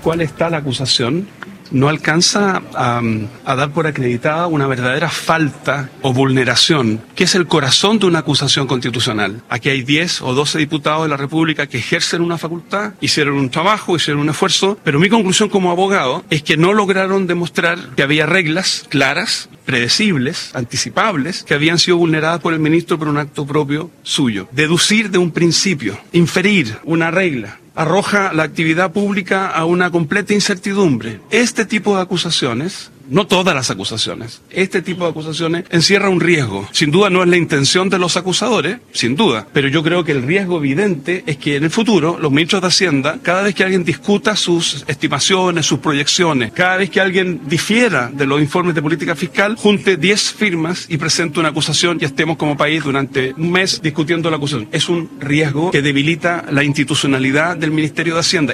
cual está la acusación no alcanza a dar por acreditada una verdadera falta o vulneración, que es el corazón de una acusación constitucional. Aquí hay 10 o 12 diputados de la República que ejercen una facultad, hicieron un trabajo, hicieron un esfuerzo, pero mi conclusión como abogado es que no lograron demostrar que había reglas claras, predecibles, anticipables, que habían sido vulneradas por el ministro por un acto propio suyo. Deducir de un principio, inferir una regla, arroja la actividad pública a una completa incertidumbre. Este tipo de acusaciones, no todas las acusaciones, este tipo de acusaciones encierra un riesgo. Sin duda no es la intención de los acusadores, sin duda, pero yo creo que el riesgo evidente es que en el futuro los ministros de Hacienda, cada vez que alguien discuta sus estimaciones, sus proyecciones, cada vez que alguien difiera de los informes de política fiscal, junte 10 firmas y presente una acusación y estemos como país durante un mes discutiendo la acusación. Es un riesgo que debilita la institucionalidad del Ministerio de Hacienda.